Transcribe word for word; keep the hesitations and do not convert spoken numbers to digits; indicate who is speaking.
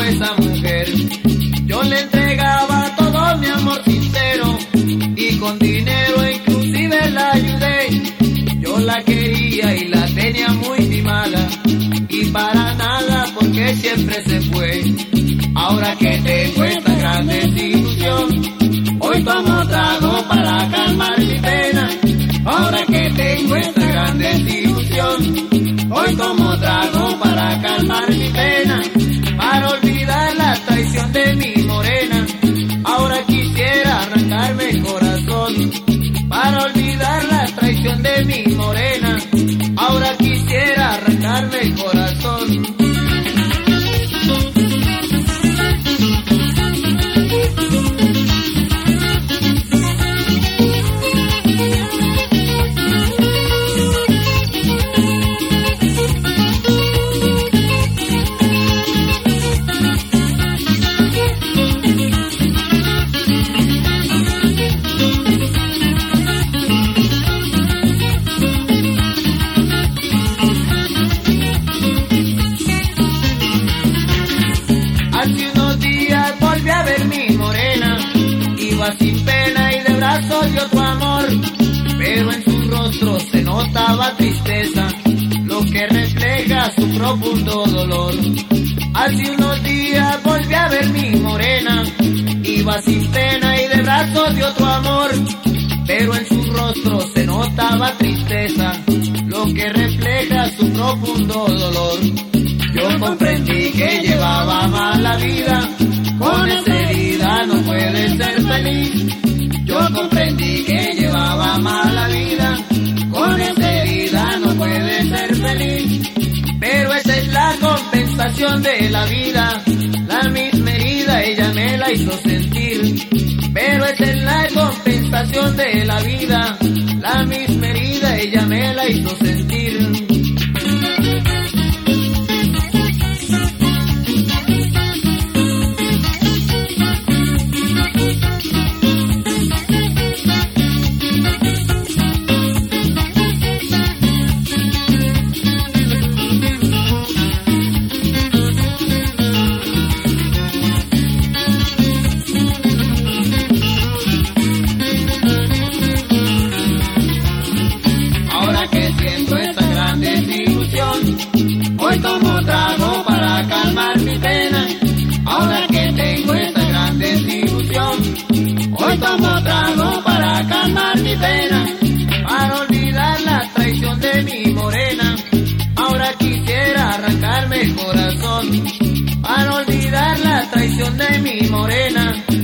Speaker 1: esa mujer. Yo le entregaba todo mi amor sincero y con dinero inclusive la ayudé. Yo la quería y la tenía muy mimada y para nada porque siempre se fue. Ahora que tengo esta gran desilusión, hoy tomo trago para calmar mi pena. Ahora que tengo esta gran desilusión, hoy tomo trago para calmar mi pena, para olvidar la traición de mi morena. Ahora quisiera arrancarme el corazón, para olvidar la traición de mi morena. Ahora quisiera arrancarme el corazón. Hace unos días volví a ver mi morena, iba sin pena y de brazos dio tu amor, pero en su rostro se notaba tristeza, lo que refleja su profundo dolor. Hace unos días volví a ver mi morena, iba sin pena y de brazos dio tu amor, pero en su rostro se notaba tristeza, lo que refleja su profundo dolor. Yo comprendí que llevaba mal la vida, con esa herida no puede ser feliz. Yo comprendí que llevaba mal la vida, con esa herida no puede ser feliz. Pero esa es la compensación de la vida, la misma herida ella me la hizo sentir. Pero esa es la compensación de la vida, la misma herida ella me la hizo sentir. Hoy tomo trago para calmar mi pena. Ahora que tengo esta gran desilusión, hoy tomo trago para calmar mi pena, para olvidar la traición de mi morena. Ahora quisiera arrancarme el corazón, para olvidar la traición de mi morena.